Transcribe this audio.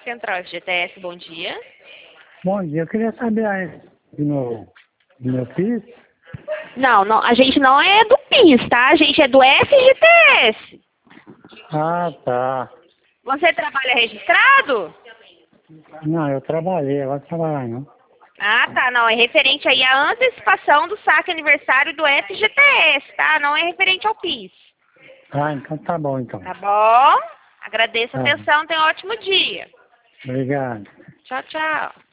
Central FGTS, bom dia. Bom dia, eu queria saber do meu PIS. Não, a gente não é do PIS, tá? A gente é do FGTS. Ah, tá. Você trabalha registrado? Não, eu trabalhei, agora trabalhar não. Ah, tá. Não, é referente aí à antecipação do saque aniversário do FGTS, tá? Não é referente ao PIS. Ah, então tá bom então. Tá bom? Agradeço a Tá. atenção, tenha um ótimo dia. Obrigado. Tchau, tchau.